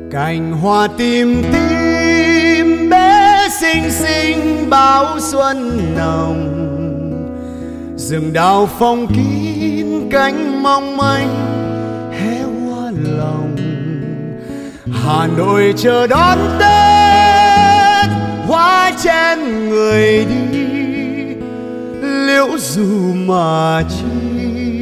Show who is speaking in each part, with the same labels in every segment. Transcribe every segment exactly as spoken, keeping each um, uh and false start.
Speaker 1: Cành hoa tím tím bé xinh xinh báo xuân nồng, rừng đào phong kín cánh mong manh hé hoa lòng. Hà Nội chờ đón Tết, hoa chen người đi, liễu dù mà chi.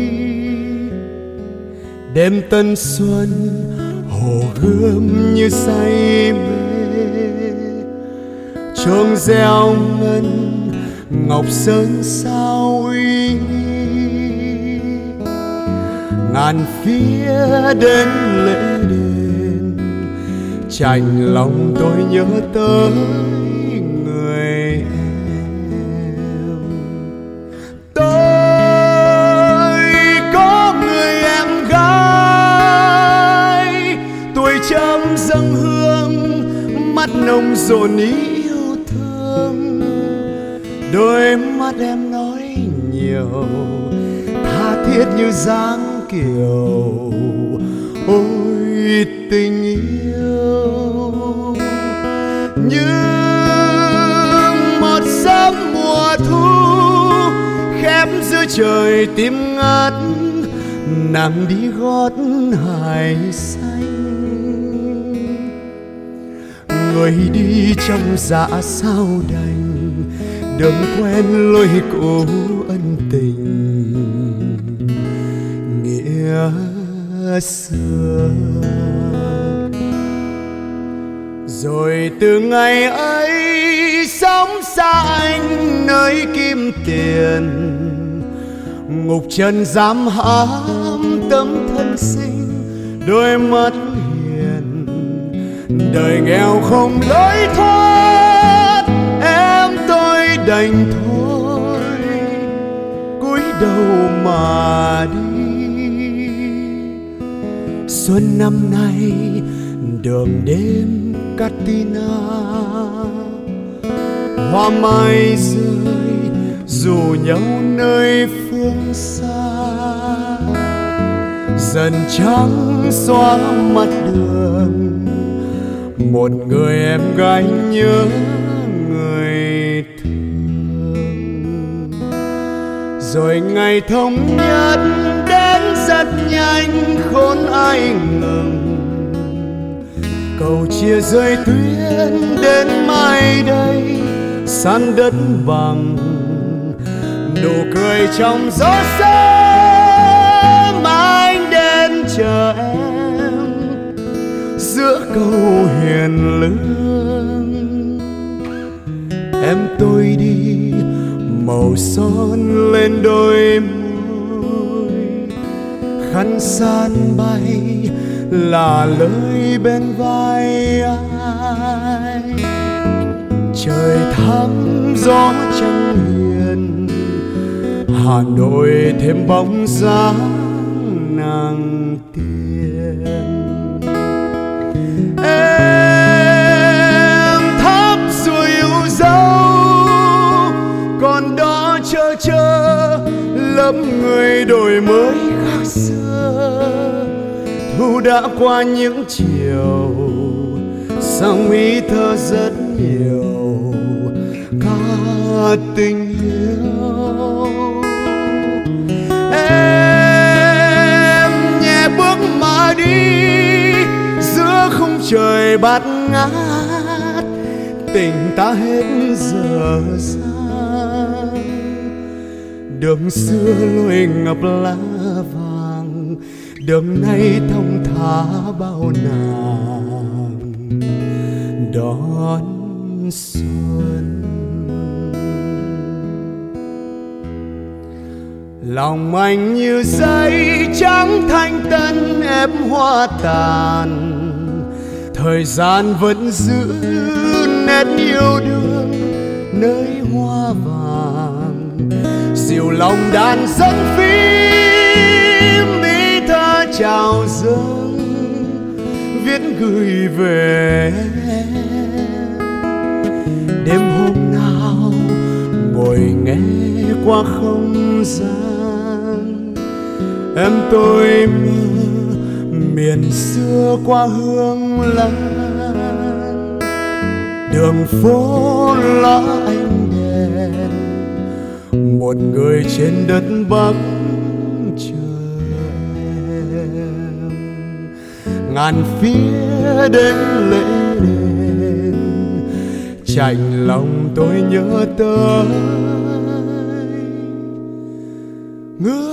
Speaker 1: Đêm tân xuân hồ gươm như say mê, chuông reo ngân ngọc sơn sao uy nghi. Ngàn phía đến lễ đền, chạnh lòng tôi nhớ tới người em. Tôi có người em gái, tuổi chăm dâng hương, mắt nồng dồn yêu thương. Đôi mắt em nói nhiều, tha thiết như dáng kiều. Ôi tình yêu như một giấc mùa thu, khép giữa trời tím ngát, nàng đi gót hải xanh. Người đi trong dạ sao đành, đường quen lối cũ ân tình nghĩa xưa. Rồi từ ngày ấy sống xa anh nơi kim tiền, ngục trần giam hãm tấm thân xinh đôi mắt hiền. Đời nghèo không lối thoát, em tôi đành thôi cúi đầu mà đi. Xuân năm nay đường đêm Katina, hoa mai rơi dù nhau nơi phương xa. Dần trắng xóa mặt đường, một người em gái nhớ người thương. Rồi ngày thống nhất đến rất nhanh, khốn ai ngừng. Cầu chia rơi tuyến đến mai đây, san đất bằng. Nụ cười trong gió sớm anh đến chờ em giữa câu hiền lương. Em tôi đi màu son lên đôi môi, khăn san bay là lời bên vai ai. Trời thắm gió trăng hiền, Hà Nội thêm bóng dáng nàng tiên. Em thắp rồi yêu dấu, còn đó chờ chờ lắm người đổi mới khác xưa. Thu đã qua những chiều, song ý thơ rất nhiều ca tình yêu. Em nhẹ bước mà đi giữa khung trời bát ngát, tình ta hết giờ sang. Đường xưa lối ngập lá vàng, đường nay thông thả bao nàng đón xuân. Lòng anh như giấy trắng thanh tân ép hoa tàn. Thời gian vẫn giữ nét yêu đương nơi hoa vàng. Dịu lòng đàn dẫn phím ý thơ chào dâng, viết gửi về. Đêm hôm nào ngồi nghe qua không gian, em tôi mơ miền xưa qua hương lan, đường phố lá ánh đèn, một người trên đất Bắc chờ em. Ngàn phía đến lễ đền, chạnh lòng tôi nhớ tới người